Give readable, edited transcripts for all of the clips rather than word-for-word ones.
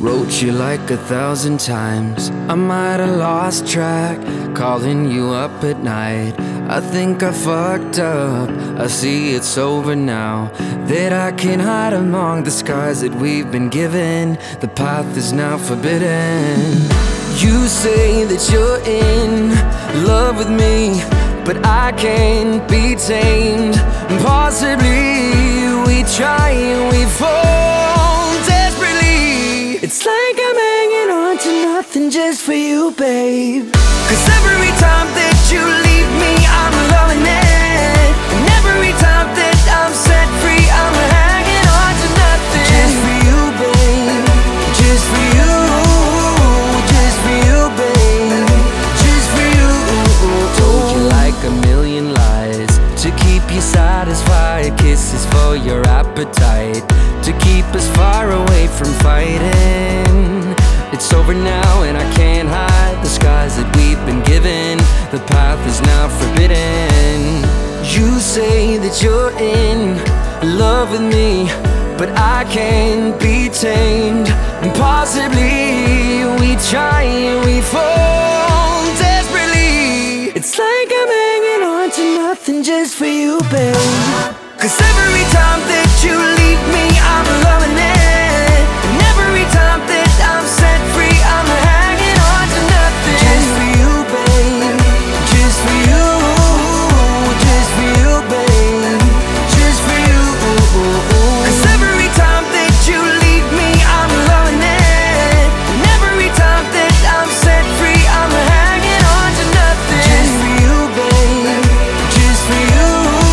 Wrote you like 1,000 times. I might have lost track, calling you up at night. I think I fucked up. I see it's over now, that I can't hide among the scars that we've been given. The path is now forbidden. You say that you're in love with me, but I can't be tamed. Possibly we try and we fall desperately. It's like I'm hanging on to nothing just for you, babe. 'Cause every time that you leave me, I'm loving it. And every time that I'm set free, I'm hanging on to nothing just for you, babe. Just for you. Just for you, babe. Just for you. Told you like a million lies to keep you satisfied. Kisses for your appetite, to keep us far away from fighting. It's over now and I can't hide the scars that we've been given. The path is now forbidden. You say that you're in love with me, but I can't be tamed. And possibly we try and we fall desperately. It's like I'm hanging on to nothing just for you, babe. 'Cause every time that you leave me, I'm loving it. And every time that I'm set free, I'm hanging on to nothing just for you, babe. Just for you. Just for you, babe. Just for you. 'Cause every time that you leave me, I'm loving it. And every time that I'm set free, I'm hanging on to nothing just for you, babe. Just for you.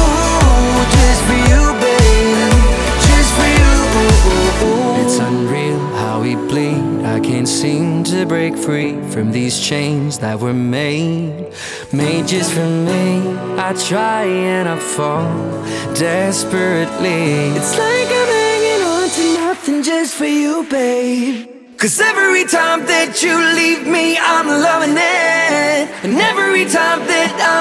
Just for you, babe. Just for you. It's unreal how we bleed. I can't seem to break free from these chains that were made just for me. I try and I fall desperately. It's like I'm hanging on to nothing just for you, babe. 'Cause every time that you leave me, I'm loving it. And every time that I'm